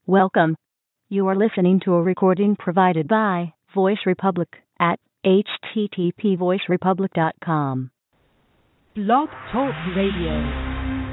Welcome. You are listening to a recording provided by Voice Republic at http://voicerepublic.com. Blog Talk Radio.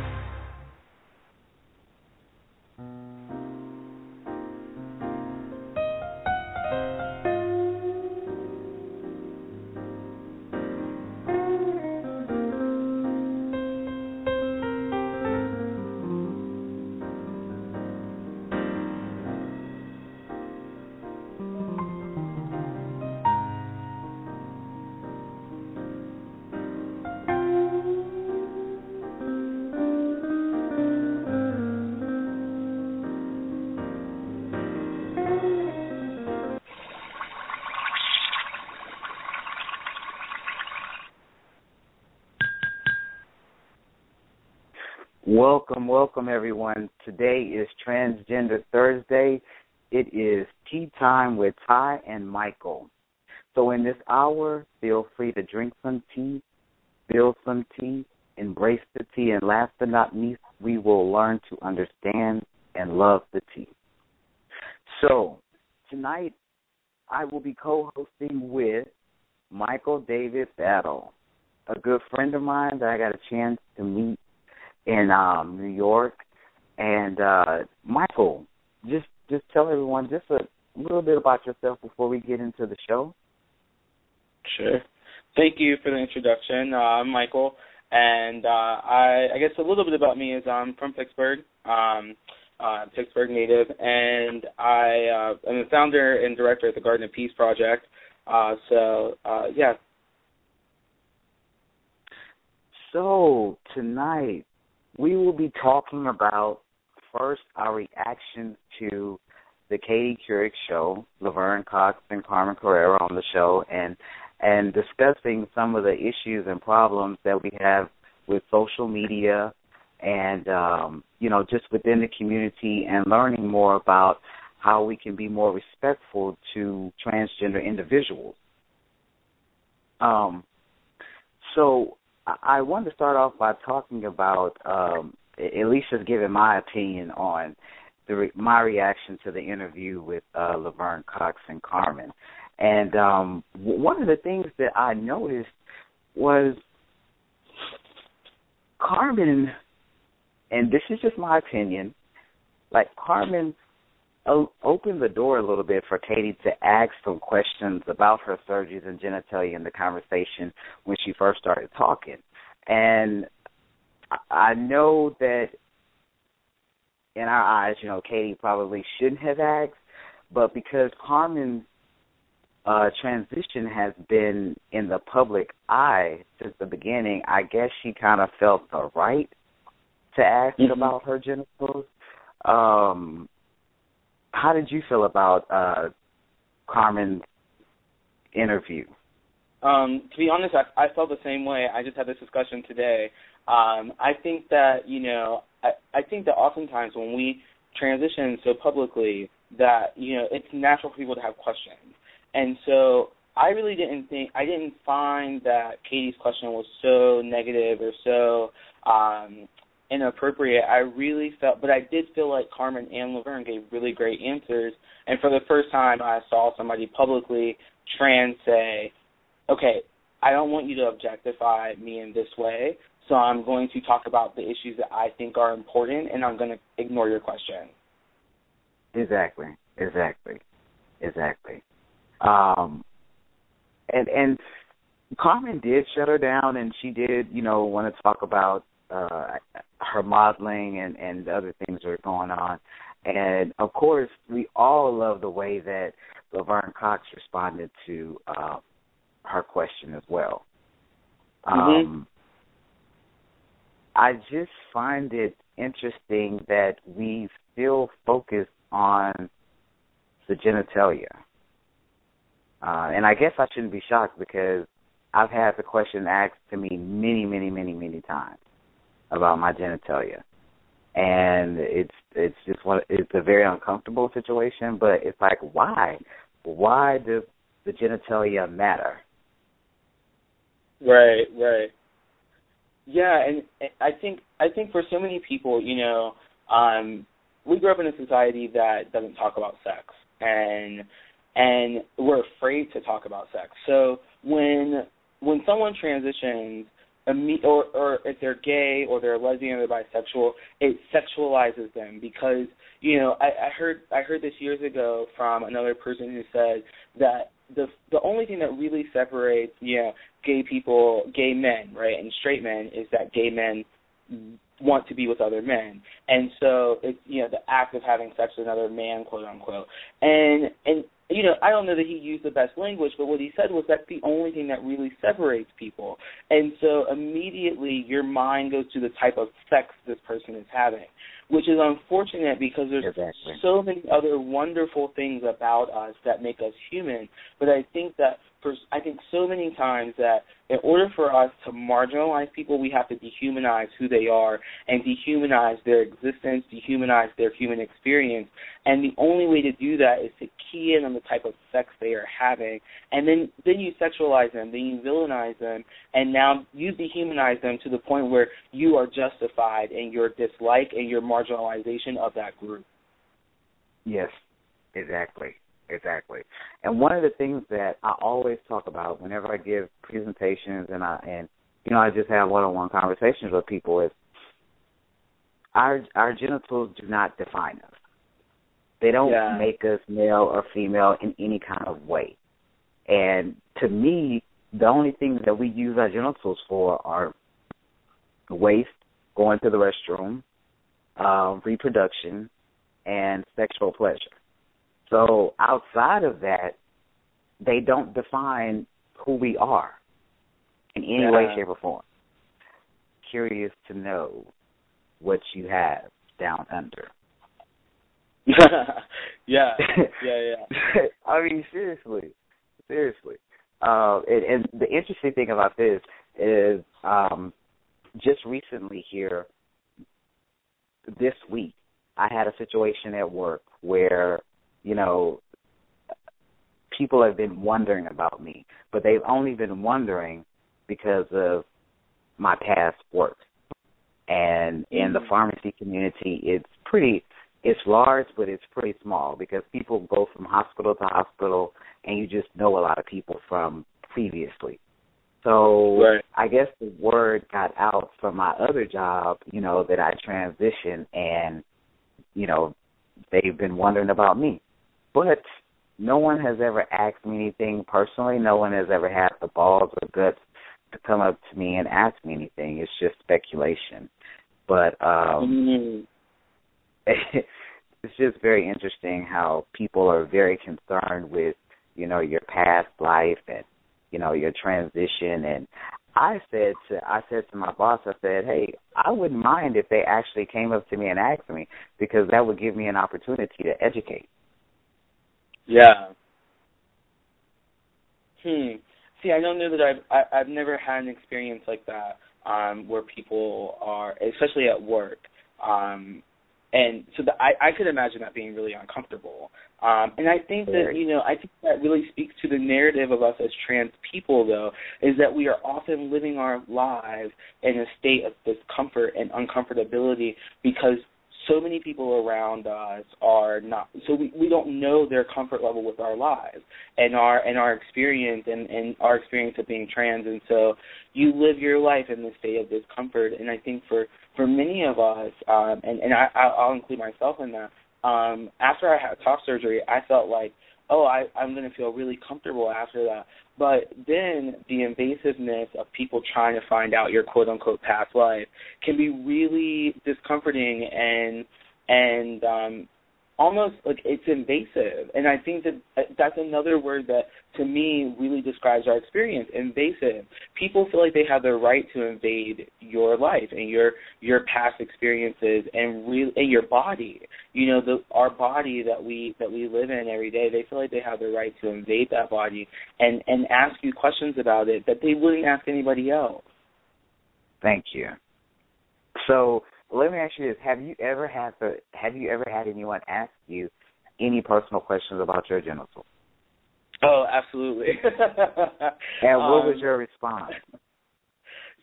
Welcome everyone. Today is Transgender Thursday. It is tea time with Ty and Michael. So in this hour, feel free to drink some tea, spill some tea, embrace the tea, and last but not least, we will learn to understand and love the tea. So tonight, I will be co-hosting with Michael David Battle, a good friend of mine that I got a chance to meet in New York. And Michael, just tell everyone just a little bit about yourself before we get into the show. Sure. Thank you for the introduction. I'm Michael, and I guess a little bit about me is I'm from Pittsburgh, Pittsburgh native, and I am the founder and director of the Garden of Peace Project. Yeah. So tonight, we will be talking about, first, our reaction to the Katie Couric show, Laverne Cox and Carmen Carrera on the show, and discussing some of the issues and problems that we have with social media and, just within the community, and learning more about how we can be more respectful to transgender individuals. So I wanted to start off by talking about, at least just giving my opinion on my reaction to the interview with Laverne Cox and Carmen. And one of the things that I noticed was Carmen, and this is just my opinion, like Carmen opened the door a little bit for Katie to ask some questions about her surgeries and genitalia in the conversation when she first started talking. And I know that in our eyes, Katie probably shouldn't have asked, but because Carmen's transition has been in the public eye since the beginning, I guess she kind of felt the right to ask about her genitals. How did you feel about Carmen's interview? To be honest, I felt the same way. I just had this discussion today. I think that, I think that oftentimes when we transition so publicly that, it's natural for people to have questions. And so I didn't find that Katie's question was so negative or so inappropriate. I really felt, but I did feel like Carmen and Laverne gave really great answers. And for the first time, I saw somebody publicly say, okay, I don't want you to objectify me in this way, so I'm going to talk about the issues that I think are important, and I'm going to ignore your question. Exactly. And Carmen did shut her down, and she did, want to talk about her modeling and other things that are going on. And, of course, we all love the way that Laverne Cox responded to her question as well. I just find it interesting that we still focus on the genitalia. And I guess I shouldn't be shocked because I've had the question asked to me many, many, many, many times about my genitalia. And it's a very uncomfortable situation, but it's like, why? Why does the genitalia matter? Right. Yeah, and I think for so many people, we grew up in a society that doesn't talk about sex, and we're afraid to talk about sex. So when someone transitions, or if they're gay or they're lesbian or they're bisexual, it sexualizes them because, you know, I heard this years ago from another person who said that the only thing that really separates, you know, gay men, right, and straight men is that gay men want to be with other men. And so it's, you know, the act of having sex with another man, quote unquote. And you know, I don't know that he used the best language, but what he said was that's the only thing that really separates people. And so immediately your mind goes to the type of sex this person is having, which is unfortunate because there's so many other wonderful things about us that make us human. But I think that so many times that in order for us to marginalize people, we have to dehumanize who they are and dehumanize their existence, dehumanize their human experience. And the only way to do that is to key in on the type of sex they are having. And then you sexualize them, then you villainize them, and now you dehumanize them to the point where you are justified in your dislike and your marginalization of that group. Yes, exactly. And one of the things that I always talk about whenever I give presentations and you know, I just have one-on-one conversations with people is our genitals do not define us. They don't make us male or female in any kind of way. And to me, the only things that we use our genitals for are waste, going to the restroom, reproduction, and sexual pleasure. So outside of that, they don't define who we are in any way, shape, or form. Curious to know what you have down under. Yeah. I mean, seriously. And the interesting thing about this is just recently here, this week, I had a situation at work where, you know, people have been wondering about me, but they've only been wondering because of my past work. And in the pharmacy community, it's large, but it's pretty small because people go from hospital to hospital, and you just know a lot of people from previously. So I guess the word got out from my other job, you know, that I transitioned, and, you know, they've been wondering about me. But no one has ever asked me anything personally. No one has ever had the balls or guts to come up to me and ask me anything. It's just speculation. But it's just very interesting how people are very concerned with, you know, your past life and, you know, your transition. And I said to my boss, I said, hey, I wouldn't mind if they actually came up to me and asked me, because that would give me an opportunity to educate. Yeah. See, I don't know that I've never had an experience like that where people are, especially at work, and so I could imagine that being really uncomfortable. And I think that, you know, I think that really speaks to the narrative of us as trans people, though, is that we are often living our lives in a state of discomfort and uncomfortability because so many people around us are not, so we don't know their comfort level with our lives and our experience and our experience of being trans. And so you live your life in this state of discomfort. And I think for many of us, and I'll include myself in that, after I had top surgery, I felt like, I'm going to feel really comfortable after that. But then the invasiveness of people trying to find out your quote-unquote past life can be really discomforting and almost like it's invasive. And I think that that's another word that, to me, really describes our experience, invasive. People feel like they have the right to invade your life and your past experiences and your body. You know, our body that we live in every day, they feel like they have the right to invade that body and ask you questions about it that they wouldn't ask anybody else. Thank you. So let me ask you this: Have you ever had anyone ask you any personal questions about your genitals? Oh, absolutely. And what was your response?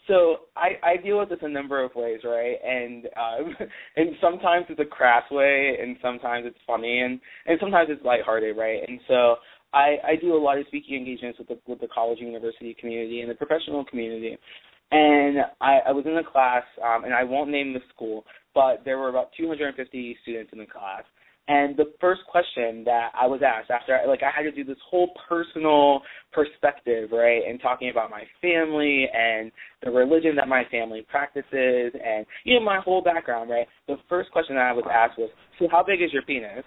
so I deal with this a number of ways, right? And and sometimes it's a crass way, and sometimes it's funny, and sometimes it's lighthearted, right? And so I do a lot of speaking engagements with the college and university community and the professional community. And I was in a class, and I won't name the school, but there were about 250 students in the class. And the first question that I was asked after, I had to do this whole personal perspective, right, and talking about my family and the religion that my family practices and, my whole background, right? The first question that I was asked was, so how big is your penis?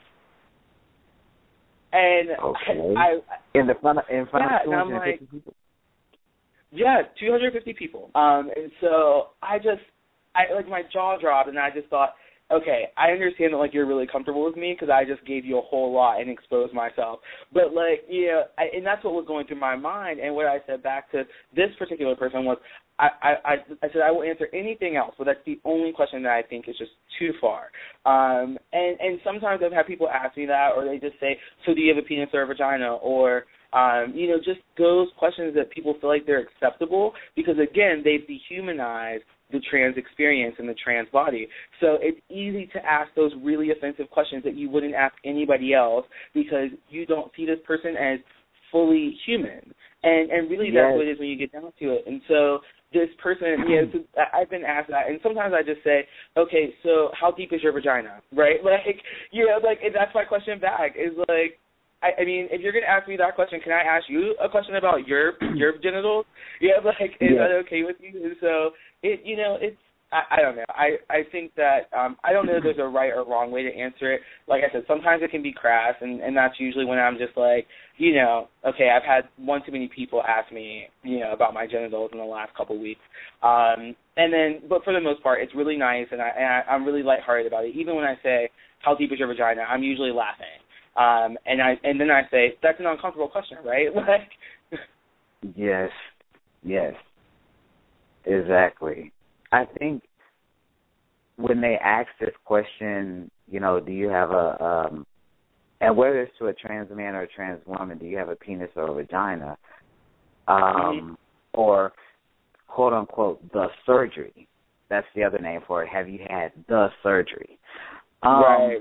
And okay. I in front of 250 people? Yeah, 250 people. And so I my jaw dropped, and I just thought, okay, I understand that, you're really comfortable with me because I just gave you a whole lot and exposed myself. But, and that's what was going through my mind. And what I said back to this particular person was, I said, I will answer anything else, but that's the only question that I think is just too far. And sometimes I've had people ask me that, or they just say, so do you have a penis or a vagina? Or, just those questions that people feel like they're acceptable because, again, they've dehumanized the trans experience and the trans body. So it's easy to ask those really offensive questions that you wouldn't ask anybody else because you don't see this person as fully human. And really that's what it is when you get down to it. And so this person, so I've been asked that, and sometimes I just say, okay, so how deep is your vagina, right? And that's my question back is I mean, if you're going to ask me that question, can I ask you a question about your genitals? Is that okay with you? And so, it's, I don't know. I think that, I don't know if there's a right or wrong way to answer it. Like I said, sometimes it can be crass, and that's usually when I'm just okay, I've had one too many people ask me, about my genitals in the last couple of weeks. But for the most part, it's really nice, and I'm really lighthearted about it. Even when I say, how deep is your vagina, I'm usually laughing. And then I say, that's an uncomfortable question, right? Yes, exactly. I think when they ask this question, do you have and whether it's to a trans man or a trans woman, do you have a penis or a vagina, or quote unquote the surgery? That's the other name for it. Have you had the surgery? Right.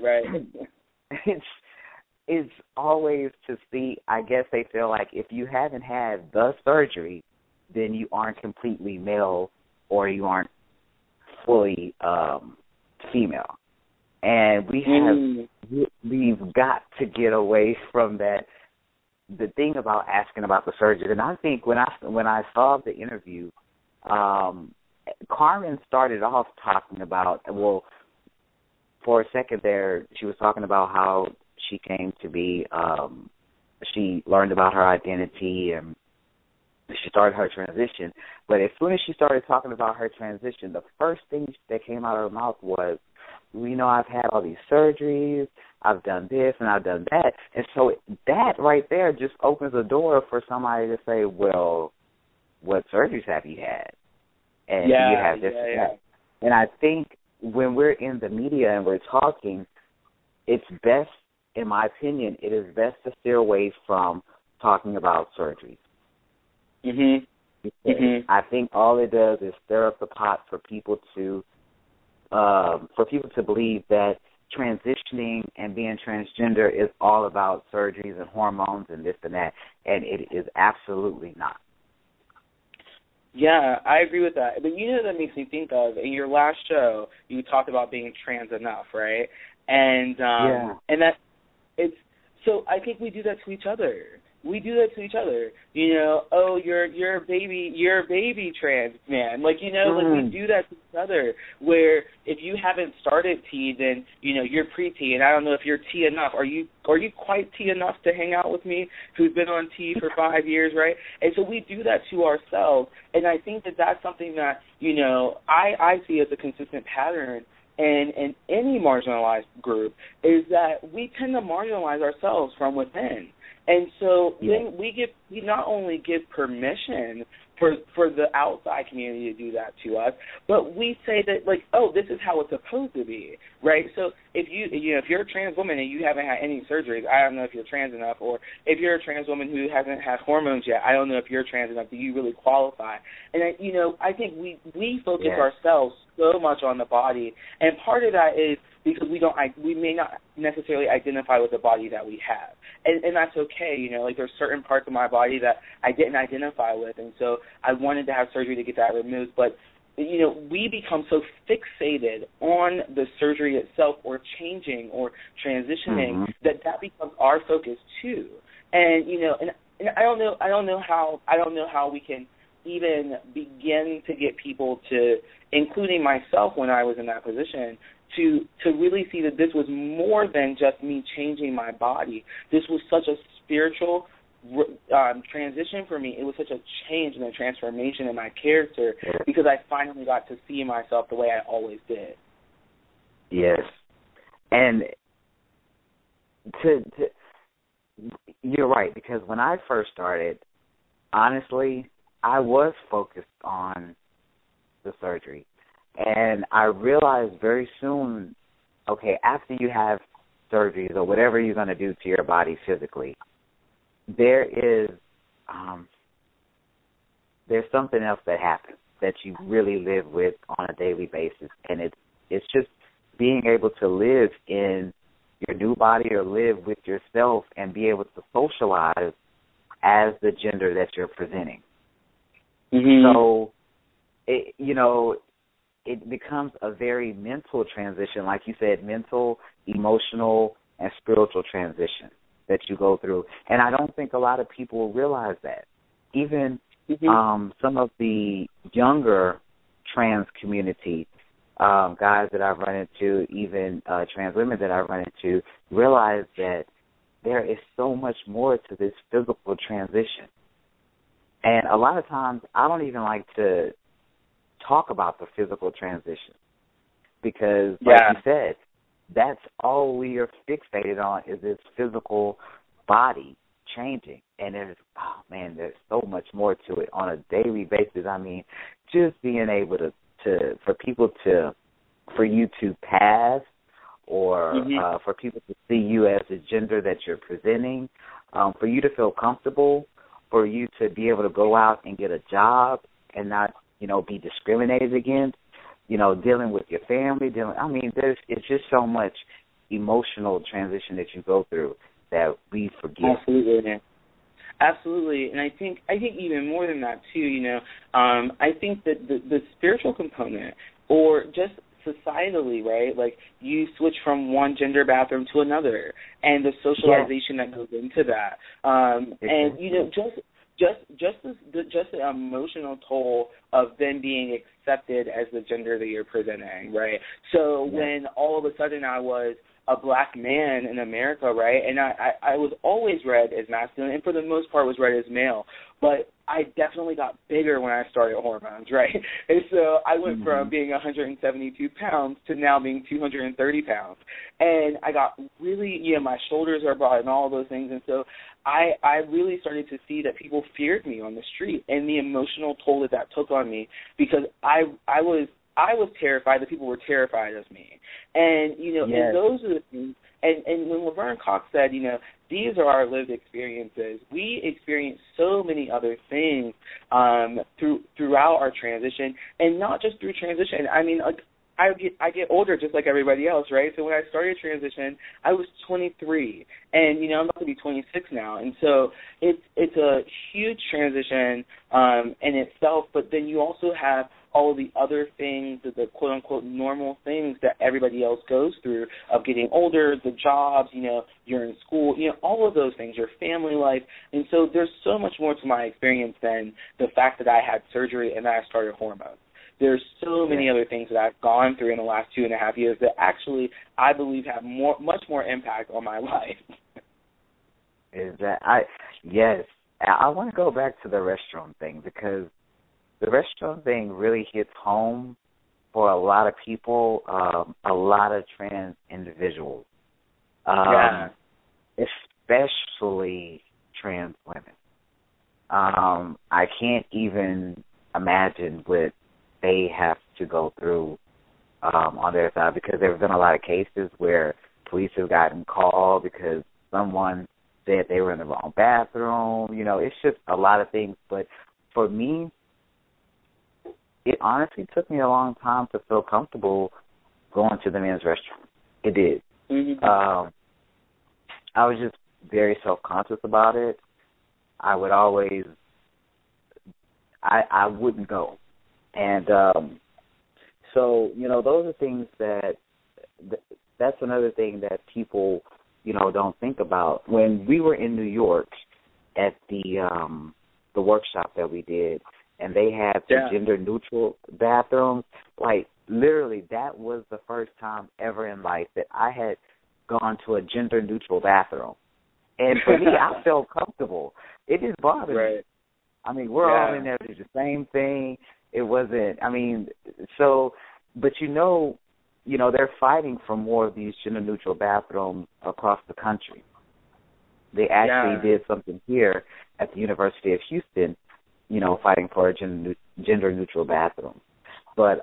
It's always to see, I guess they feel like if you haven't had the surgery, then you aren't completely male or you aren't fully female. And we've got to get away from that, the thing about asking about the surgery. And I think when I saw the interview, Carmen started off talking about, for a second there, she was talking about how she came to be, she learned about her identity and she started her transition. But as soon as she started talking about her transition, the first thing that came out of her mouth was, I've had all these surgeries, I've done this and I've done that. And so that right there just opens a door for somebody to say, well, what surgeries have you had? And do you have this and that? And I think when we're in the media and we're talking, it's best, in my opinion, it is best to steer away from talking about surgeries. I think all it does is stir up the pot for people to believe that transitioning and being transgender is all about surgeries and hormones and this and that, and it is absolutely not. Yeah, I agree with that. But that makes me think of, in your last show, you talked about being trans enough, right? And and that it's, so I think we do that to each other. We do that to each other. Oh, you're a baby trans man. We do that to each other. Where if you haven't started T, then you're pre-T, and I don't know if you're T enough. Are you quite T enough to hang out with me, who's been on T for 5 years, right? And so we do that to ourselves, and I think that that's something that I see as a consistent pattern. And in any marginalized group is that we tend to marginalize ourselves from within. And so then we not only give permission for the outside community to do that to us, but we say that, like, oh, this is how it's supposed to be, right? So if if you're a trans woman and you haven't had any surgeries, I don't know if you're trans enough, or if you're a trans woman who hasn't had hormones yet, I don't know if you're trans enough. Do you really qualify? And I think we focus ourselves so much on the body, and part of that is because we may not necessarily identify with the body that we have. And that's okay, like there's certain parts of my body that I didn't identify with, and so I wanted to have surgery to get that removed. But, we become so fixated on the surgery itself or changing or transitioning that becomes our focus too. And, and I don't know how we can even begin to get people to, including myself when I was in that position, to really see that this was more than just me changing my body. This was such a spiritual transition for me. It was such a change and a transformation in my character because I finally got to see myself the way I always did. Yes. And you're right, because when I first started, honestly, I was focused on the surgery. And I realized very soon, okay, after you have surgeries or whatever you're going to do to your body physically, there's something else that happens that you really live with on a daily basis, and it's just being able to live in your new body or live with yourself and be able to socialize as the gender that you're presenting. So, it becomes a very mental transition, like you said, mental, emotional, and spiritual transition that you go through. And I don't think a lot of people realize that. Even some of the younger trans community, guys that I've run into, even trans women that I've run into, realize that there is so much more to this physical transition. And a lot of times I don't even like to talk about the physical transition because, like you said, that's all we are fixated on is this physical body changing. And there's so much more to it on a daily basis. I mean, just being able for you to pass or for people to see you as the gender that you're presenting, for you to feel comfortable, for you to be able to go out and get a job and not, be discriminated against, dealing with your family, it's just so much emotional transition that you go through that we forget. Absolutely. And I think even more than that too, I think that the spiritual component, or just societally, right, like you switch from one gender bathroom to another, and the socialization that goes into that, and just the emotional toll of then being accepted as the gender that you're presenting, right? So when all of a sudden I was a black man in America, right, and I was always read as masculine, and for the most part was read as male, but I definitely got bigger when I started hormones, right? And so I went from being 172 pounds to now being 230 pounds. And I got really, my shoulders are broad and all of those things. And so I really started to see that people feared me on the street and the emotional toll that took on me, because I was terrified that people were terrified of me. And, and those are the things. And when Laverne Cox said, these are our lived experiences, we experience so many other things throughout our transition, and not just through transition. I mean, I get older just like everybody else, right? So when I started transition, I was 23, and I'm about to be 26 now, and so it's a huge transition in itself. But then you also have all the other things, the quote unquote normal things that everybody else goes through, of getting older, the jobs, you're in school, all of those things, your family life, and so there's so much more to my experience than the fact that I had surgery and that I started hormones. There's so many other things that I've gone through in the last 2.5 years that actually I believe have much more impact on my life. Yes. I want to go back to the restroom thing, because the restroom thing really hits home for a lot of people, a lot of trans individuals, especially I can't even imagine what they have to go through on their side, because there have been a lot of cases where police have gotten called because someone said they were in the wrong bathroom. You know, it's just a lot of things. But for me, it honestly took me a long time to feel comfortable going to the men's restroom. It did. Mm-hmm. I was just very self-conscious about it. I would always, I wouldn't go. And so, you know, those are things that's another thing that people, you know, don't think about. When we were in New York at the workshop that we did, and they had the gender-neutral bathrooms, like, literally that was the first time ever in life that I had gone to a gender-neutral bathroom. And for me, I felt comfortable. It didn't bother me. I mean, we're all in there to do the same thing. It wasn't, I mean, so, but you know, they're fighting for more of these gender-neutral bathrooms across the country. They actually did something here at the University of Houston, you know, fighting for a gender-neutral bathroom. But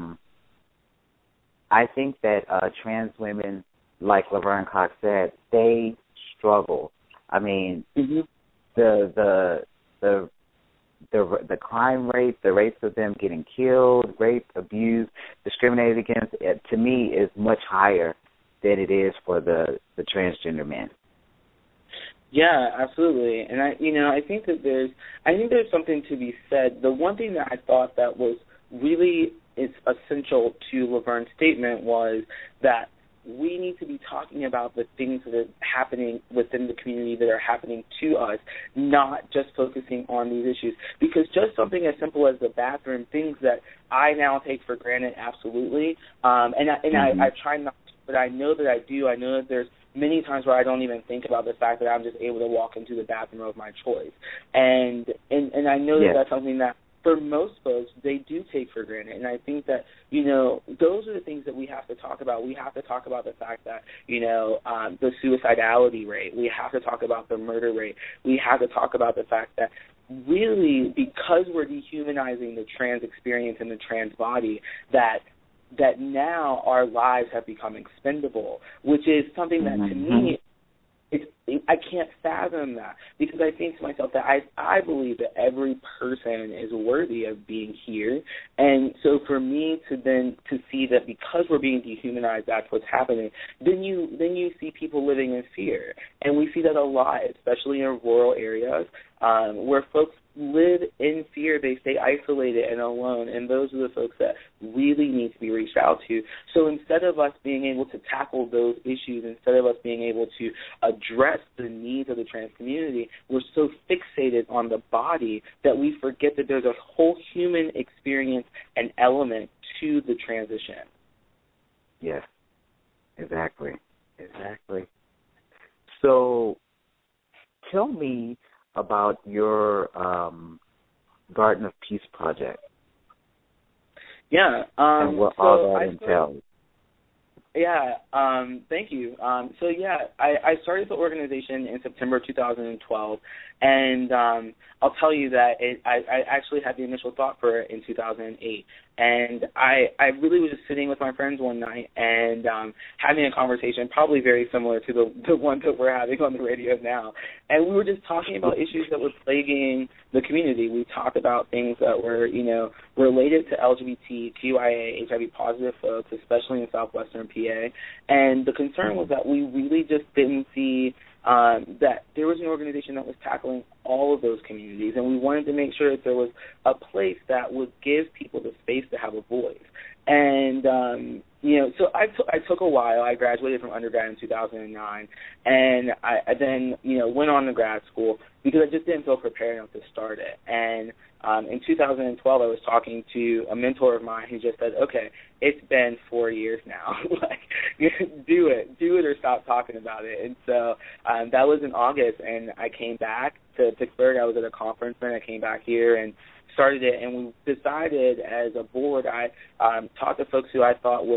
I think that trans women, like Laverne Cox said, they struggle. I mean, the crime rates, the rates of them getting killed, raped, abused, discriminated against, to me, is much higher than it is for the transgender men. Yeah, absolutely. And I think that there's something to be said. The one thing that I thought that was really is essential to Laverne's statement was that we need to be talking about the things that are happening within the community that are happening to us, not just focusing on these issues. Because just something as simple as the bathroom, things that I now take for granted, absolutely, I try not to, but I know that I do. I know that there's many times where I don't even think about the fact that I'm just able to walk into the bathroom of my choice. And I know that that's something that for most folks, they do take for granted. And I think that, you know, those are the things that we have to talk about. We have to talk about the fact that, you know, the suicidality rate. We have to talk about the murder rate. We have to talk about the fact that really, because we're dehumanizing the trans experience and the trans body, that now our lives have become expendable, which is something that, to me, I can't fathom that, because I think to myself that I believe that every person is worthy of being here. And so for me to see that because we're being dehumanized, that's what's happening, then you see people living in fear. And we see that a lot, especially in rural areas, where folks live in fear. They stay isolated and alone, and those are the folks that really need to be reached out to. So instead of us being able to tackle those issues, instead of us being able to address the needs of the trans community, we're so fixated on the body that we forget that there's a whole human experience and element to the transition. Yes, exactly. So tell me about your Garden of Peace project. And what all that entails. Thank you. I started the organization in September 2012, and I'll tell you that I actually had the initial thought for it in 2008. And I really was just sitting with my friends one night and having a conversation probably very similar to the one that we're having on the radio now. And we were just talking about issues that were plaguing the community. We talked about things that were, you know, related to LGBTQIA, HIV-positive folks, especially in southwestern PA. And the concern was that we really just didn't see that there was an organization that was tackling all of those communities, and we wanted to make sure that there was a place that would give people the space to have a voice. And, you know, so I took a while. I graduated from undergrad in 2009, and I then, you know, went on to grad school because I just didn't feel prepared enough to start it. And in 2012, I was talking to a mentor of mine who just said, okay, it's been 4 years now. Like, do it or stop talking about it. And so that was in August, and I came back to Pittsburgh. I was at a conference, and I came back here and started it. And we decided as a board, I talked to folks who I thought were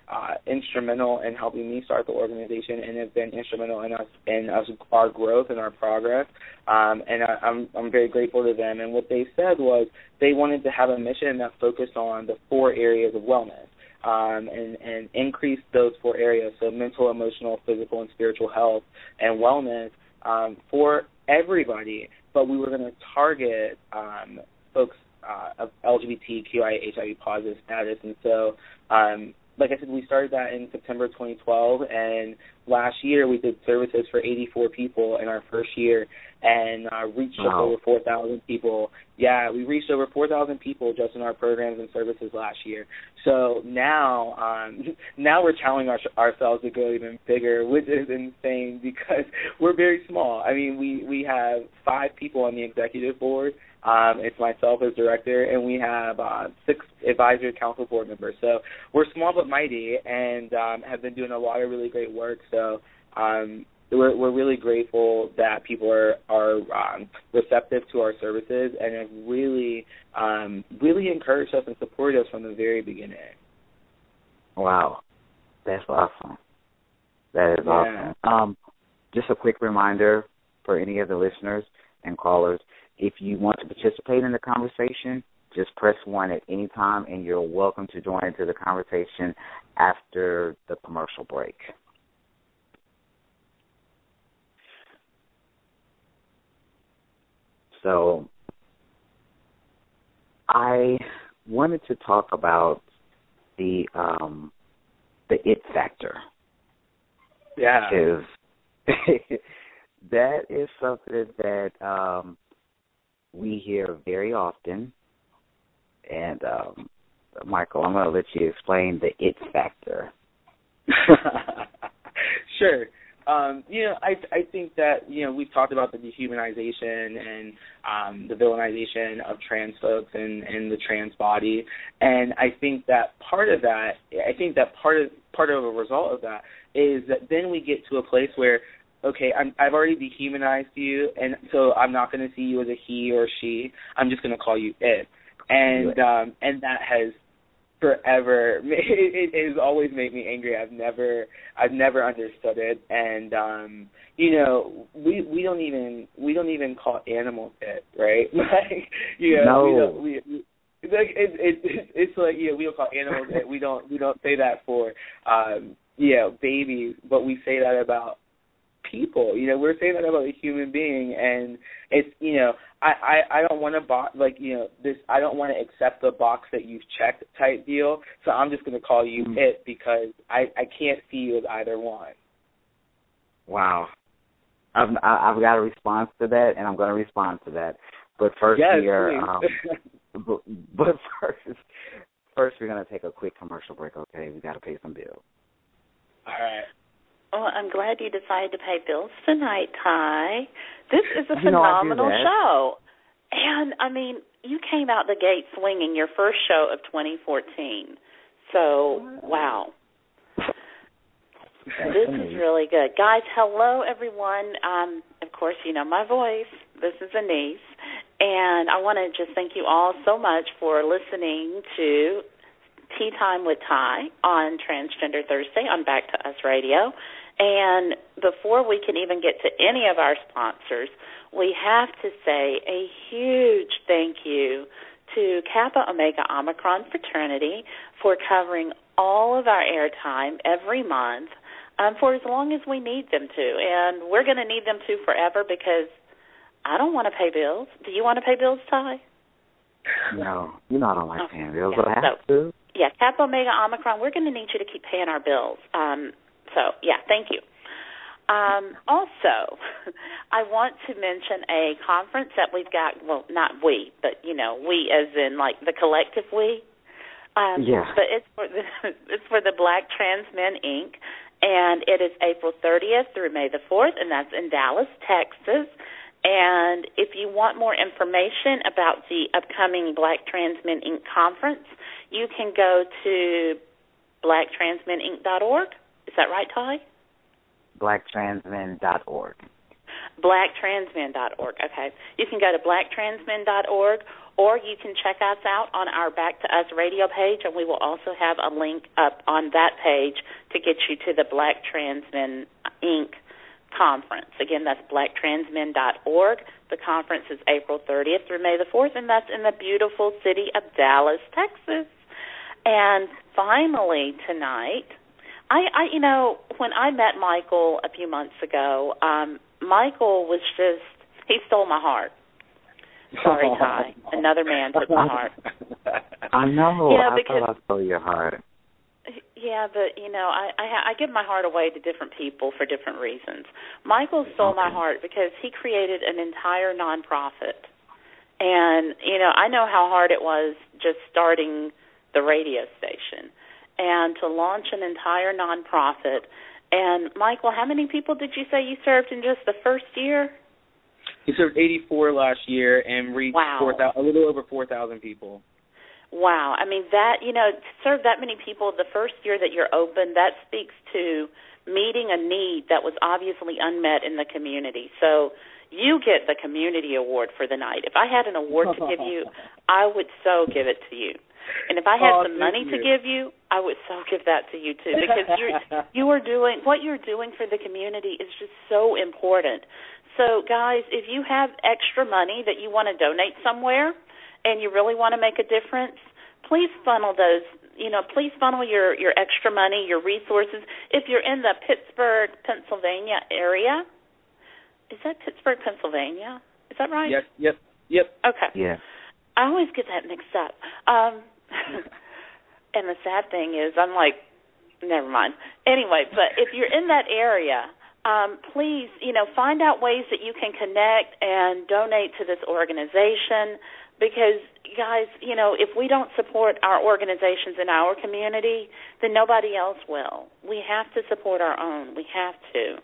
instrumental in helping me start the organization and have been instrumental in our growth and our progress. And I'm very grateful to them. And what they said was they wanted to have a mission that focused on the 4 areas of wellness. And increase those 4 areas, so mental, emotional, physical, and spiritual health and wellness for everybody. But we were going to target folks of LGBTQIA HIV positive status. And so, like I said, we started that in September 2012, and last year we did services for 84 people in our first year and reached over 4,000 people. Yeah, we reached over 4,000 people just in our programs and services last year. So now we're challenging ourselves to go even bigger, which is insane because we're very small. I mean, we have 5 people on the executive board. It's myself as director, and we have 6 advisory council board members. So we're small but mighty, and have been doing a lot of really great work. So we're really grateful that people are receptive to our services and have really encouraged us and supported us from the very beginning. Wow, that's awesome. That is awesome. Just a quick reminder for any of the listeners and callers. If you want to participate in the conversation, just press 1 at any time, and you're welcome to join into the conversation after the commercial break. So I wanted to talk about the it factor. Yeah. Because that is something that we hear very often. And, Michael, I'm going to let you explain the it factor. Sure. I think that, we've talked about the dehumanization and the villainization of trans folks and the trans body. And I think that part of a result of that is that then we get to a place where, okay, I've already dehumanized you, and so I'm not going to see you as a he or she. I'm just going to call you it. And that has forever, it has always made me angry. I've never understood it. And we don't even call animals it, right? Like, no. It's like, we don't call animals it. We don't say that for babies, but we say that about people. We're saying that about a human being, and it's I don't want to this. I don't want to accept the box that you've checked type deal. So I'm just going to call you it because I can't see you as either one. Wow, I've got a response to that, and I'm going to respond to that. But first, first we're going to take a quick commercial break. Okay, we got to pay some bills. All right. Well, I'm glad you decided to pay bills tonight, Ty. This is a phenomenal show. And, you came out the gate swinging your first show of 2014. So, wow. This is really good. Guys, hello, everyone. Of course, you know my voice. This is Anise. And I want to just thank you all so much for listening to Tea Time with Ty on Transgender Thursday on Back to Us Radio. And before we can even get to any of our sponsors, we have to say a huge thank you to Kappa Omega Omicron Fraternity for covering all of our airtime every month for as long as we need them to. And we're going to need them to forever because I don't want to pay bills. Do you want to pay bills, Ty? No. I don't like paying bills, but I have to. Yeah, Kappa Omega Omicron, we're going to need you to keep paying our bills. Thank you. Also, I want to mention a conference that we've got, well, not we, but, we as in, like, the collective we. But it's for the Black Trans Men, Inc., and it is April 30th through May the 4th, and that's in Dallas, Texas. And if you want more information about the upcoming Black Trans Men, Inc. conference, you can go to blacktransmeninc.org. Is that right, Ty? blacktransmen.org. blacktransmen.org. Okay. You can go to blacktransmen.org, or you can check us out on our Back to Us radio page, and we will also have a link up on that page to get you to the Black Trans Men Inc. conference. Again, that's blacktransmen.org. The conference is April 30th through May the 4th, and that's in the beautiful city of Dallas, Texas. And finally tonight, I when I met Michael a few months ago, Michael was he stole my heart. Sorry, Ty. Another man took my heart. I know. I thought I stole your heart. Yeah, but, I give my heart away to different people for different reasons. Michael stole my heart because he created an entire nonprofit. And, I know how hard it was just starting the radio station and to launch an entire nonprofit. And, Michael, how many people did you say you served in just the first year? He served 84 last year and reached a little over 4,000 people. Wow. I mean, that, to serve that many people the first year that you're open, that speaks to meeting a need that was obviously unmet in the community. So you get the community award for the night. If I had an award to give you, I would so give it to you. And if I had some money to give you, I would so give that to you too, because you are doing what you're doing for the community is just so important. So, guys, if you have extra money that you want to donate somewhere and you really want to make a difference, please funnel those. Please funnel your extra money, your resources. If you're in the Pittsburgh, Pennsylvania area, is that Pittsburgh, Pennsylvania? Is that right? Yep. Okay. Yeah. I always get that mixed up. And the sad thing is, I'm like, never mind. Anyway, but if you're in that area, please, find out ways that you can connect and donate to this organization because, guys, if we don't support our organizations in our community, then nobody else will. We have to support our own. We have to.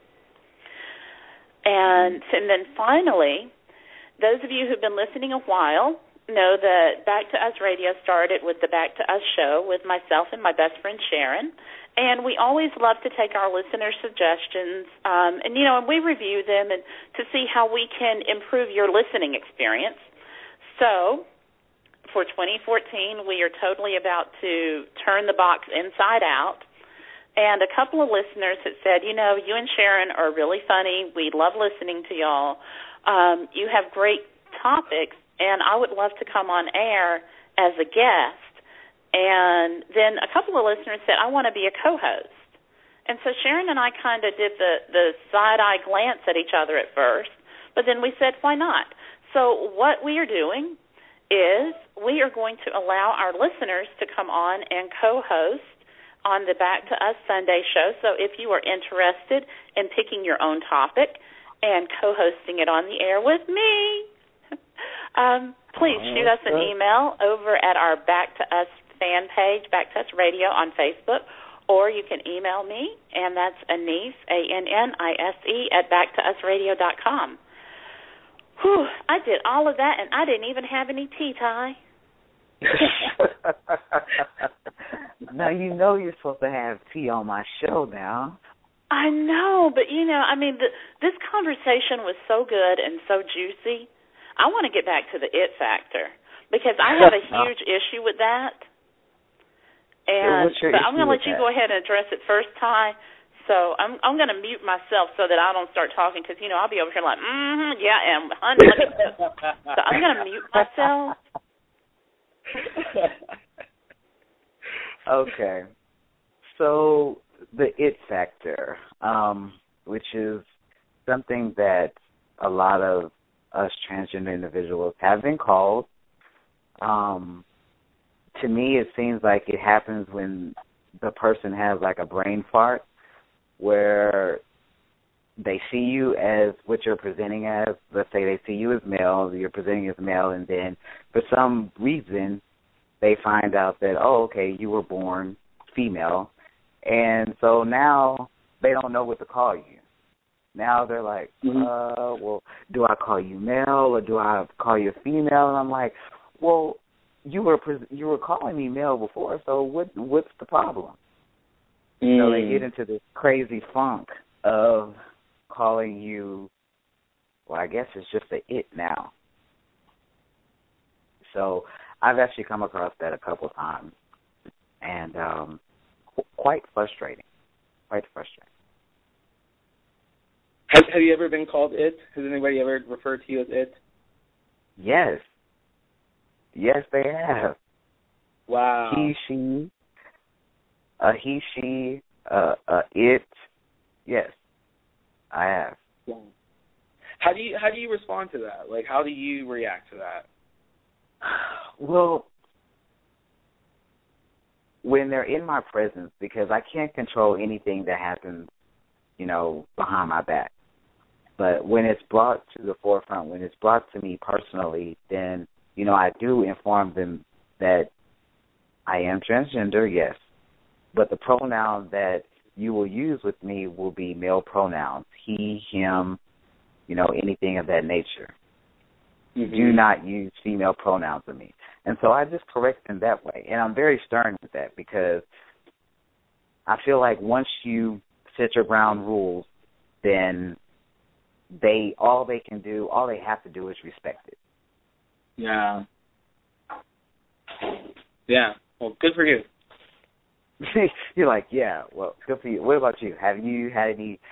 And then finally, those of you who've been listening a while know that Back to Us Radio started with the Back to Us show with myself and my best friend Sharon. And we always love to take our listener suggestions, and we review them and to see how we can improve your listening experience. So for 2014, we are totally about to turn the box inside out. And a couple of listeners had said, you and Sharon are really funny. We love listening to y'all. You have great topics, and I would love to come on air as a guest. And then a couple of listeners said, I want to be a co-host. And so Sharon and I kind of did the side-eye glance at each other at first, but then we said, why not? So what we are doing is we are going to allow our listeners to come on and co-host on the Back to Us Sunday show. So if you are interested in picking your own topic and co-hosting it on the air with me, please shoot us an email over at our Back to Us fan page, Back to Us Radio on Facebook, or you can email me, and that's Anise, ANNISE, at backtousradio.com. Whew, I did all of that, and I didn't even have any tea, Ty. Now, you're supposed to have tea on my show now. I know, but, this conversation was so good and so juicy. I want to get back to the it factor because I have a huge issue with that. But I'm going to let you go ahead and address it first, Ty. So I'm going to mute myself so that I don't start talking because, I'll be over here like, yeah, and honey, let me do. So I'm going to mute myself. Okay. So the it factor, which is something that a lot of us transgender individuals have been called. To me, it seems like it happens when the person has like a brain fart where they see you as what you're presenting as. Let's say they see you as male, you're presenting as male, and then for some reason they find out that, oh, okay, you were born female, and so now they don't know what to call you. Now they're like, well, do I call you male or do I call you female? And I'm like, well, you were calling me male before, so what's the problem? So they get into this crazy funk of calling you well, I guess it's just a it now. So I've actually come across that a couple of times, and quite frustrating. Quite frustrating. Have you ever been called it? Has anybody ever referred to you as it? Yes. Yes, they have. Wow. He, she, it. Yes, I have. Wow. How do you respond to that? Like, how do you react to that? Well, when they're in my presence, because I can't control anything that happens, behind my back. But when it's brought to the forefront, when it's brought to me personally, then, I do inform them that I am transgender, yes. But the pronoun that you will use with me will be male pronouns, he, him, anything of that nature. Mm-hmm. Do not use female pronouns with me. And so I just correct them that way. And I'm very stern with that because I feel like once you set your ground rules, then all they have to do is respect it. Yeah. Yeah. Well, good for you. You're like, yeah, well, good for you. What about you? Have you had any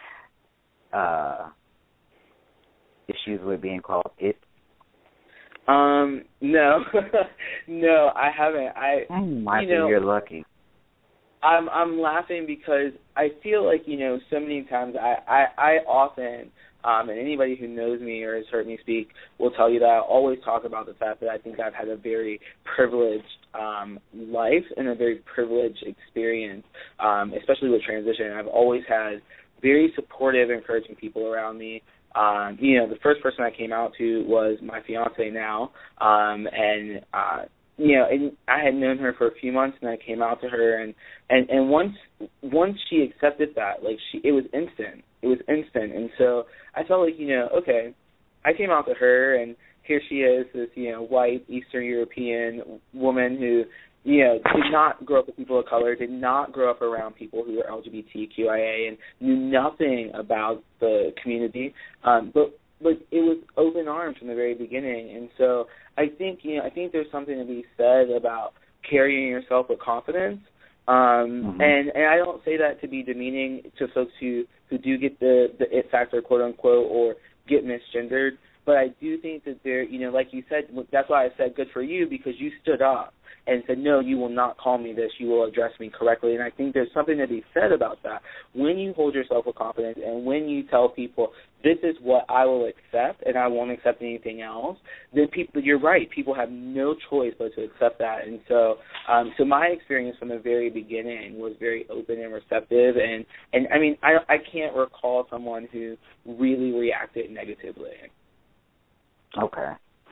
issues with being called it? No. No, I haven't. You're lucky. I'm laughing because I feel like, so many times I often, and anybody who knows me or has heard me speak will tell you that I always talk about the fact that I think I've had a very privileged life and a very privileged experience, especially with transition. I've always had very supportive, encouraging people around me. The first person I came out to was my fiance now, and I had known her for a few months, and I came out to her, and once she accepted that, it was instant. It was instant, and so I felt like, okay, I came out to her, and here she is, this, white Eastern European woman who, did not grow up with people of color, did not grow up around people who are LGBTQIA, and knew nothing about the community, but it was open arms from the very beginning. And so I think there's something to be said about carrying yourself with confidence. And I don't say that to be demeaning to folks who do get the it factor, quote unquote, or get misgendered. But I do think that there, like you said, that's why I said good for you, because you stood up and said, no, you will not call me this, you will address me correctly. And I think there's something to be said about that. When you hold yourself with confidence and when you tell people, this is what I will accept and I won't accept anything else, then you're right, people have no choice but to accept that. And so my experience from the very beginning was very open and receptive. And I mean, I can't recall someone who really reacted negatively. Okay.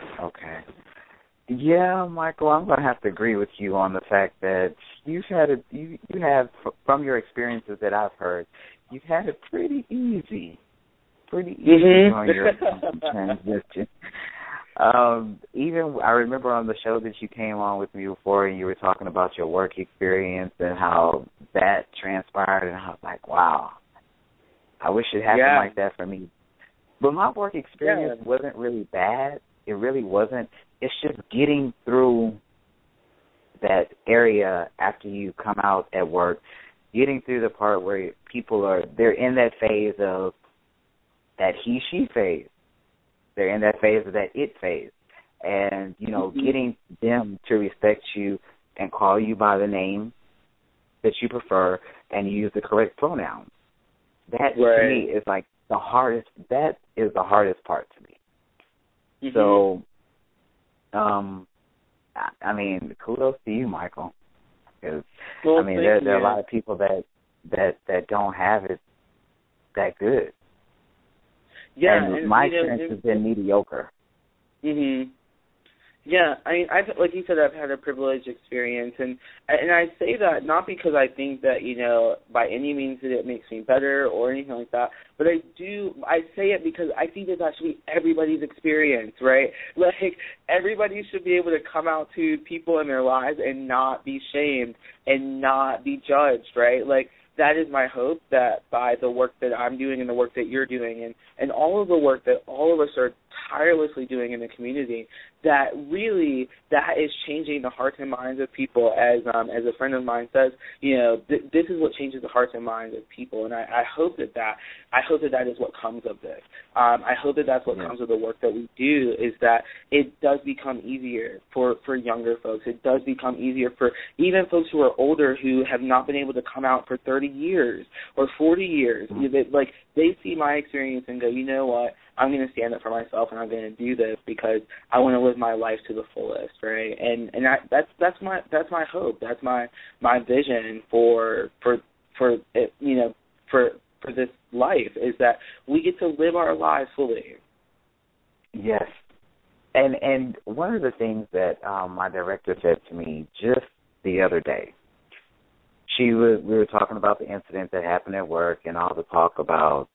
Yeah, Michael, I'm going to have to agree with you on the fact that you have, from your experiences that I've heard, you've had it pretty easy on your transition. Even I remember on the show that you came on with me before, and you were talking about your work experience and how that transpired, and I was like, wow, I wish it happened like that for me. But my work experience wasn't really bad. It really wasn't. It's just getting through that area after you come out at work, getting through the part where they're in that phase of that he, she phase. They're in that phase of that it phase. And, getting them to respect you and call you by the name that you prefer and use the correct pronouns. That, to me, is like the hardest. That is the hardest part to me. So, I mean, kudos to you, Michael. Because there are a lot of people that don't have it that good. Yeah, and my experience has been mediocre. Mhm. Yeah, I mean, like you said, I've had a privileged experience, and I say that not because I think that, by any means that it makes me better or anything like that, but I say it because I think that should be everybody's experience, right? Like, everybody should be able to come out to people in their lives and not be shamed and not be judged, right? Like, that is my hope, that by the work that I'm doing and the work that you're doing and all of the work that all of us are tirelessly doing in the community, that really that is changing the hearts and minds of people. As a friend of mine says, this is what changes the hearts and minds of people, and I hope that is what comes of this. I hope that that's what comes of the work that we do, is that it does become easier for younger folks. It does become easier for even folks who are older who have not been able to come out for 30 years or 40 years. They see my experience and go, you know what? I'm going to stand up for myself, and I'm going to do this because I want to live my life to the fullest, right? And that's my hope. That's my vision for this life, is that we get to live our lives fully. Yes, and one of the things that my director said to me just the other day, we were talking about the incident that happened at work and all the talk about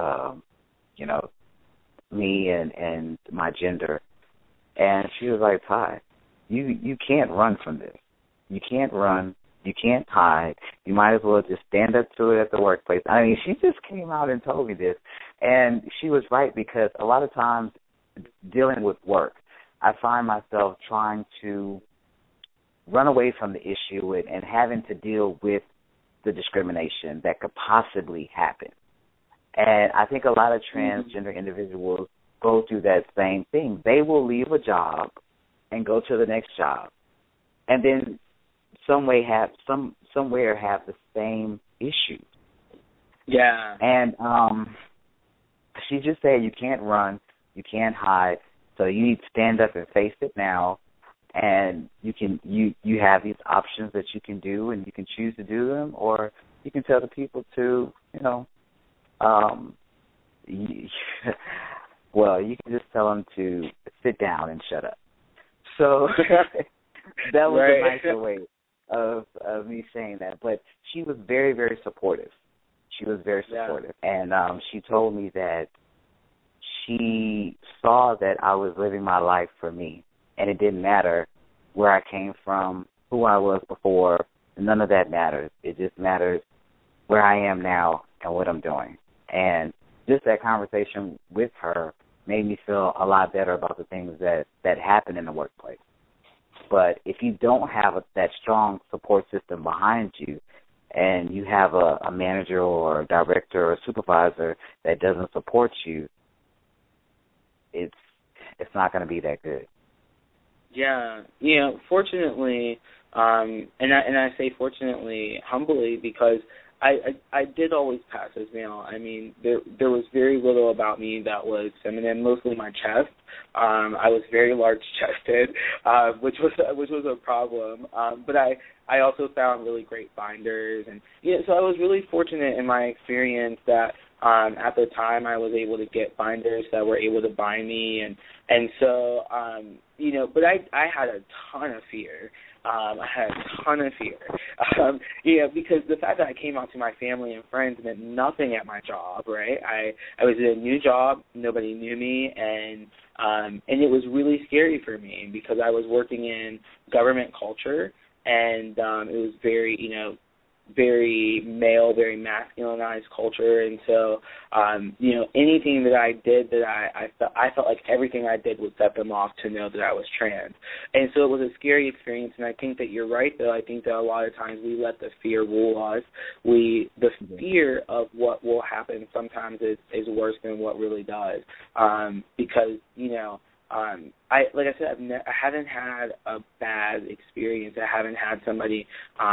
me and my gender, and she was like, Ty, you can't run from this. You can't run. You can't hide. You might as well just stand up to it at the workplace. I mean, she just came out and told me this, and she was right, because a lot of times dealing with work, I find myself trying to run away from the issue and having to deal with the discrimination that could possibly happen. And I think a lot of transgender individuals go through that same thing. They will leave a job and go to the next job, and then somewhere have the same issue. Yeah. And she just said, you can't run, you can't hide, so you need to stand up and face it now. And you have these options that you can do, and you can choose to do them, or you can tell the people to, you can just tell them to sit down and shut up. So that was a nicer way of me saying that. But she was very, very supportive. She was very supportive. Yeah. And she told me that she saw that I was living my life for me, and it didn't matter where I came from, who I was before. None of that matters. It just matters where I am now and what I'm doing. And just that conversation with her made me feel a lot better about the things that happen in the workplace. But if you don't have that strong support system behind you, and you have a manager or a director or a supervisor that doesn't support you, it's not going to be that good. Yeah, fortunately, and I say fortunately humbly, because I did always pass as male. I mean, there was very little about me that was feminine, mostly my chest. I was very large-chested, which was a problem. But I also found really great binders, and so I was really fortunate in my experience that at the time I was able to get binders that were able to bind me, and so but I had a ton of fear. I had a ton of fear, because the fact that I came out to my family and friends meant nothing at my job, right? I was in a new job, nobody knew me, and it was really scary for me because I was working in government culture, and it was very, very male, very masculinized culture, and so anything that I did that I felt like everything I did would set them off to know that I was trans, and so it was a scary experience. And I think that you're right, though. I think that a lot of times we let the fear rule us. The fear of what will happen sometimes is worse than what really does, because like I said, I haven't had a bad experience. I haven't had somebody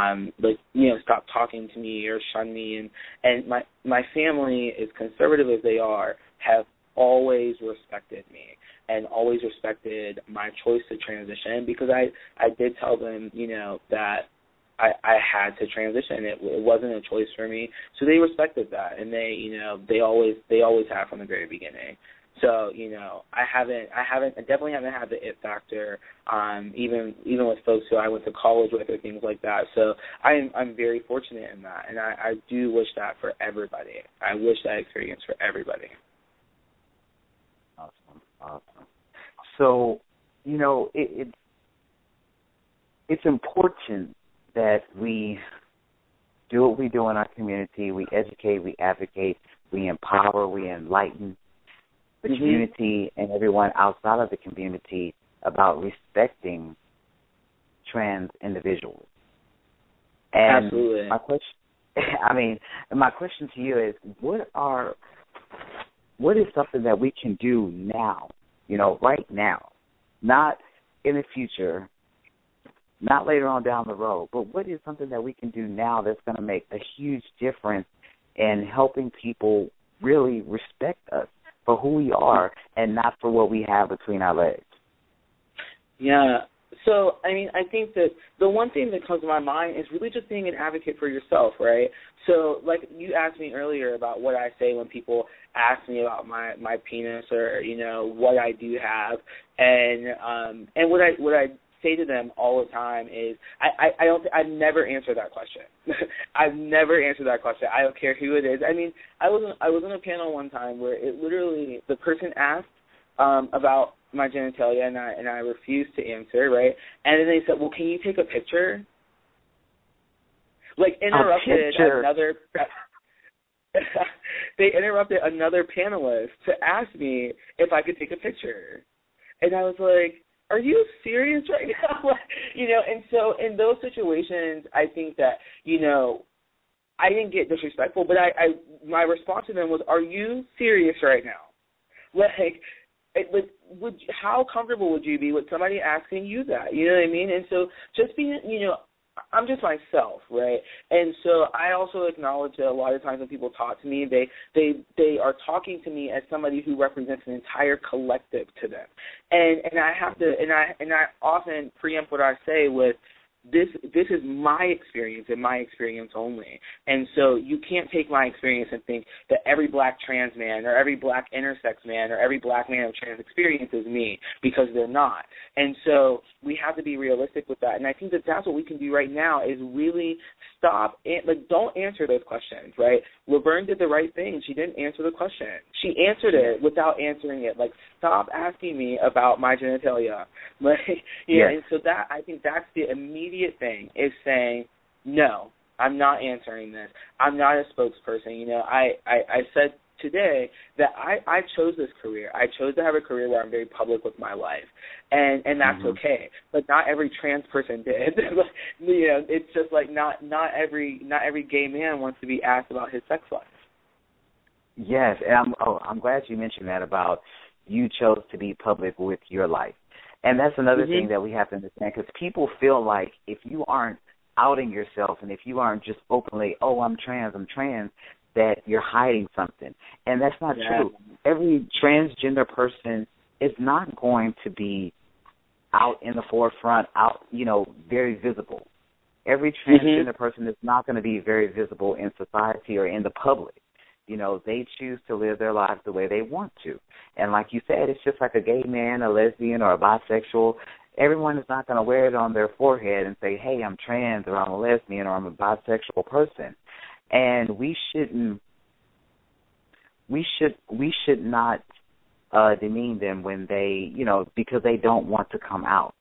stop talking to me or shun me, and my family, as conservative as they are, have always respected me and always respected my choice to transition, because I did tell them that I had to transition. It wasn't a choice for me, so they respected that, and they always have from the very beginning. So, I definitely haven't had the it factor, even with folks who I went to college with or things like that. So I'm very fortunate in that, and I do wish that for everybody. I wish that experience for everybody. Awesome. So, it's important that we do what we do in our community. We educate, we advocate, we empower, we enlighten the community and everyone outside of the community about respecting trans individuals. And absolutely. My question to you is, what is something that we can do now, right now, not in the future, not later on down the road, but what is something that we can do now that's going to make a huge difference in helping people really respect us for who we are and not for what we have between our legs? Yeah. So, I think that the one thing that comes to my mind is really just being an advocate for yourself, right? So, like you asked me earlier about what I say when people ask me about my penis or, what I do have. And what I say to them all the time is I've never answered that question. I've never answered that question. I don't care who it is. I was on a panel one time where it literally, the person asked about my genitalia, and I refused to answer, right? And then they said, well, can you take a picture? Like, interrupted another... They interrupted another panelist to ask me if I could take a picture. And I was like, are you serious right now? And so in those situations, I think that, I didn't get disrespectful, but my response to them was, are you serious right now? How comfortable would you be with somebody asking you that? You know what I mean? And so just being, I'm just myself, right? And so I also acknowledge that a lot of times when people talk to me, they are talking to me as somebody who represents an entire collective to them. And I have to, and I often preempt what I say with, this is my experience and my experience only. And so you can't take my experience and think that every black trans man or every black intersex man or every black man of trans experience is me, because they're not. And so we have to be realistic with that. And I think that that's what we can do right now is really stop, don't answer those questions, right? Laverne did the right thing. She didn't answer the question. She answered it without answering it. Stop asking me about my genitalia. And so that, I think that's the immediate thing, is saying, no, I'm not answering this. I'm not a spokesperson. I said today that I chose this career. I chose to have a career where I'm very public with my life, and that's okay. But not every trans person did. It's just not every gay man wants to be asked about his sex life. Yes, and I'm glad you mentioned that about you chose to be public with your life. And that's another thing that we have to understand, because people feel like if you aren't outing yourself and if you aren't just openly, I'm trans, that you're hiding something. And that's not true. Every transgender person is not going to be out in the forefront, very visible. Every transgender person is not going to be very visible in society or in the public. They choose to live their lives the way they want to. And like you said, it's just like a gay man, a lesbian, or a bisexual. Everyone is not going to wear it on their forehead and say, hey, I'm trans, or I'm a lesbian, or I'm a bisexual person. And we should not demean them when they, because they don't want to come out.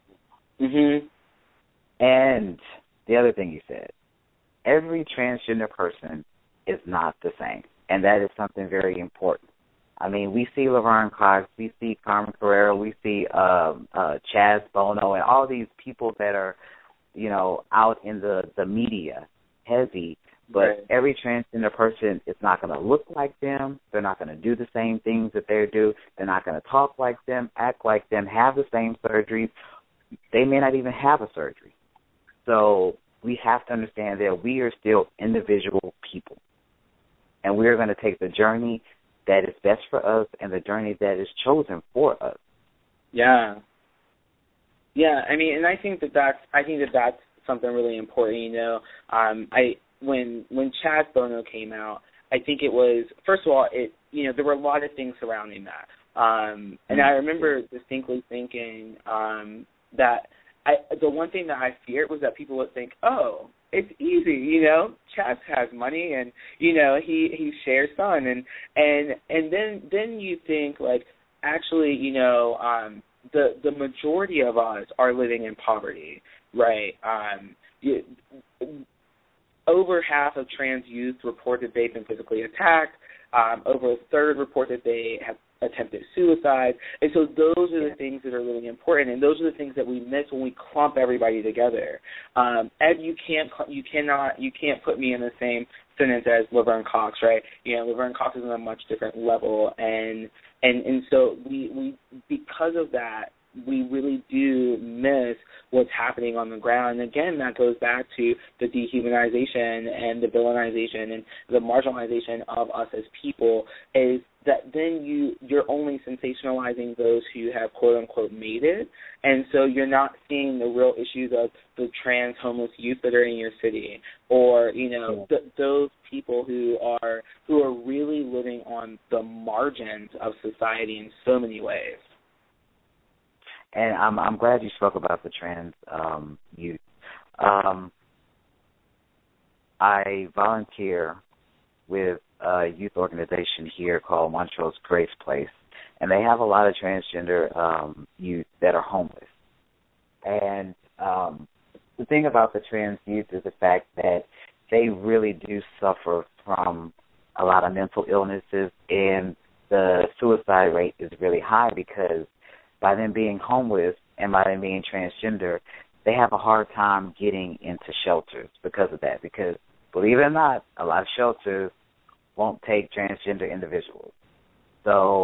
And the other thing you said, every transgender person is not the same, and that is something very important. We see Laverne Cox, we see Carmen Carrera, we see Chaz Bono, and all these people that are, out in the media heavy, but every transgender person is not going to look like them. They're not going to do the same things that they do. They're not going to talk like them, act like them, have the same surgeries. They may not even have a surgery. So we have to understand that we are still individual people. And we're going to take the journey that is best for us and the journey that is chosen for us. Yeah. Yeah, and I think that that's something really important, when Chaz Bono came out, I think it was, first of all, there were a lot of things surrounding that. And I remember distinctly thinking that the one thing that I feared was that people would think, oh, it's easy, Chaz has money and, he shares Sun. And then you think, actually, the majority of us are living in poverty, right? over half of trans youth report that they've been physically attacked. Over a third report that they have attempted suicide. And so those are the things that are really important, and those are the things that we miss when we clump everybody together. Ed, you can't put me in the same sentence as Laverne Cox, right? You know, Laverne Cox is on a much different level, and so we because of that, we really do miss what's happening on the ground. And again, that goes back to the dehumanization and the villainization and the marginalization of us as people, is that then you're only sensationalizing those who have quote-unquote made it, and so you're not seeing the real issues of the trans homeless youth that are in your city, or, you know, those people who are really living on the margins of society in so many ways. And I'm glad you spoke about the trans youth. I volunteer with a youth organization here called Montrose Grace Place, and they have a lot of transgender youth that are homeless. And the thing about the trans youth is the fact that they really do suffer from a lot of mental illnesses, and the suicide rate is really high because by them being homeless and by them being transgender, they have a hard time getting into shelters because of that. Because, believe it or not, a lot of shelters won't take transgender individuals. So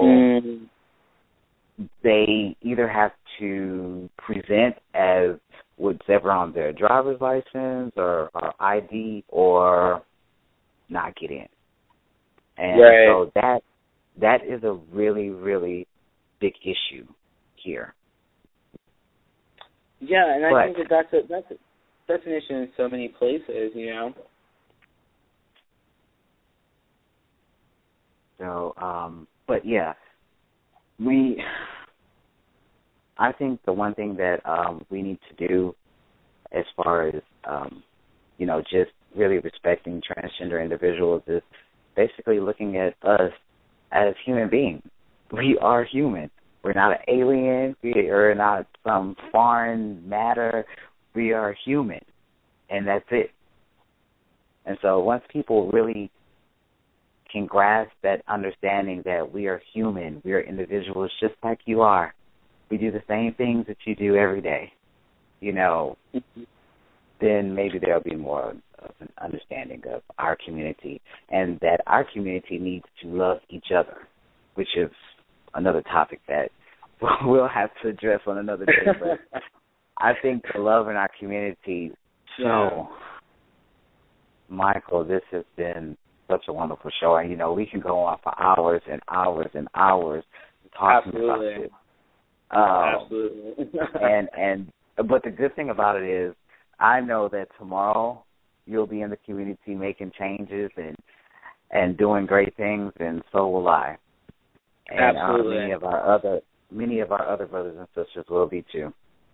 they either have to present as whatever on their driver's license or ID, or not get in. And so that is a really, really big issue here. Yeah, and I think that's an issue in so many places, you know. So, but yeah, I think the one thing that we need to do as far as, you know, just really respecting transgender individuals is basically looking at us as human beings. We are human. We're not an alien. We are not some foreign matter. We are human, and that's it. And so once people really can grasp that understanding that we are human, we are individuals just like you are. We do the same things that you do every day, you know, then maybe there'll be more of an understanding of our community, and that our community needs to love each other, which is another topic that we'll have to address on another day. But I think the love in our community. So, Michael, this has been such a wonderful show, and you know we can go on for hours and hours and hours talking about this. Absolutely. But the good thing about it is, I know that tomorrow you'll be in the community making changes and doing great things, and so will I. And Absolutely. many of our other brothers and sisters will be too.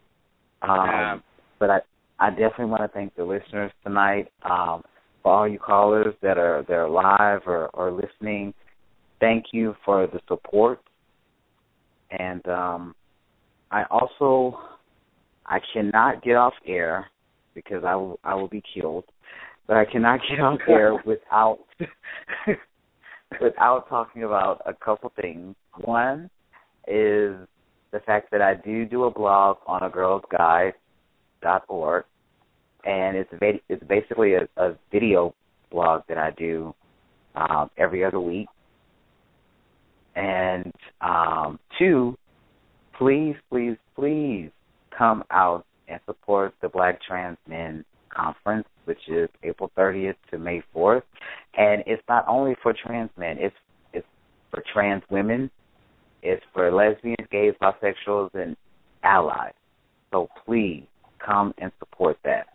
But I definitely want to thank the listeners tonight. For all you callers that are live or listening, thank you for the support. And I cannot get off air because I will be killed. But I cannot get off air without talking about a couple things. One is the fact that I do a blog on agirlsguide.org, and it's basically a video blog that I do every other week. And two, please come out and support the Black Trans Men Conference, which is April 30th to May 4th. And it's not only for trans men, it's for trans women, it's for lesbians, gays, bisexuals, and allies. So please come and support that.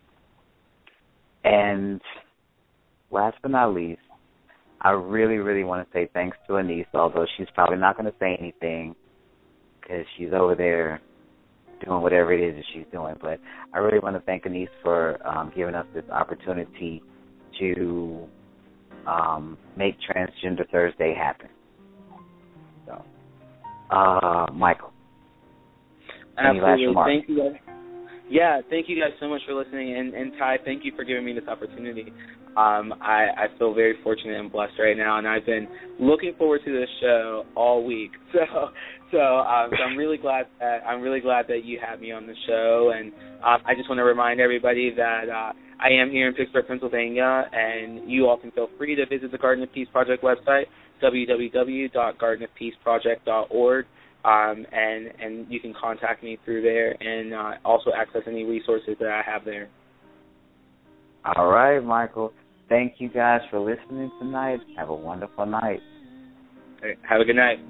And last but not least, I really, really want to say thanks to Anise, although she's probably not going to say anything because she's over there doing whatever it is that she's doing. But I really want to thank Anise for giving us this opportunity to make Transgender Thursday happen. So, Michael, any last remarks? Thank you guys. Yeah, thank you guys so much for listening. And Ty, thank you for giving me this opportunity. I feel very fortunate and blessed right now, and I've been looking forward to this show all week. So I'm really glad that you had me on the show, and I just want to remind everybody that I am here in Pittsburgh, Pennsylvania, and you all can feel free to visit the Garden of Peace Project website, www.gardenofpeaceproject.org, and you can contact me through there and also access any resources that I have there. All right, Michael. Thank you guys for listening tonight. Have a wonderful night. All right, have a good night.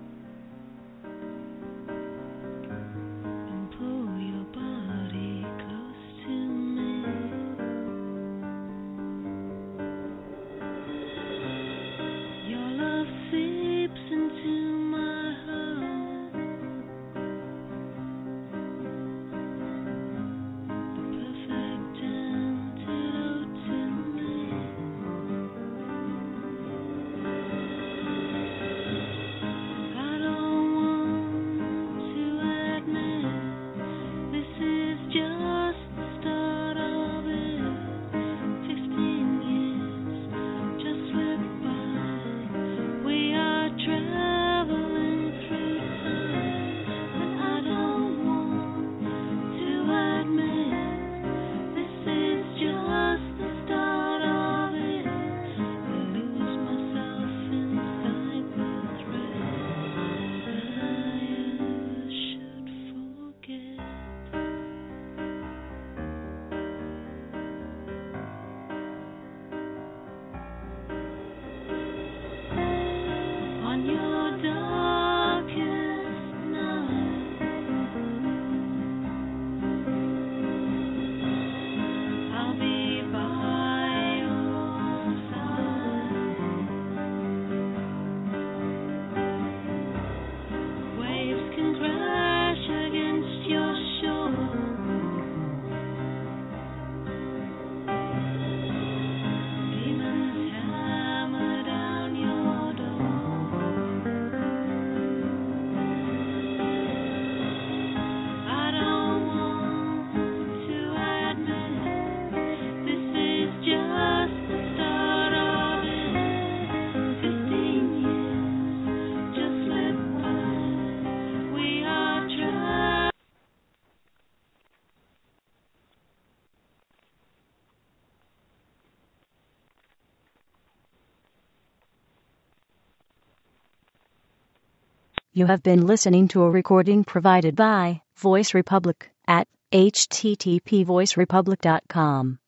You have been listening to a recording provided by Voice Republic at http://voicerepublic.com.